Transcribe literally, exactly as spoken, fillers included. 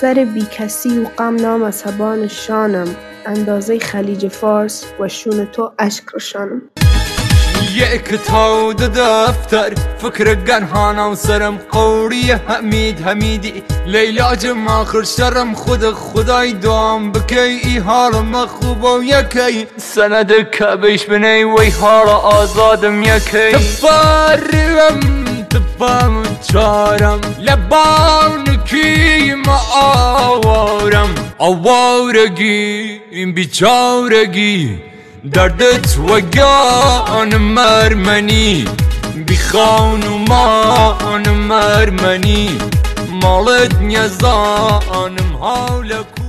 سر بی کسی و غم نامذهبان شانم، اندازه خلیج فارس و شون تو اشک روشانم. یک تا دفتر فکر گنهانا و سرم قوری حمید حمیدی لیلا جم آخر شرم خود خدای دوام بکی ای حالم خوب و یکی سند کبش بنی وی حال آزادم یکی تفارم تفام چارم لبان کی ما آوارم آوارگی این بیچارگی دردت وگان مرمنی بی خانمان مرمنی مالت نیزانم حالکو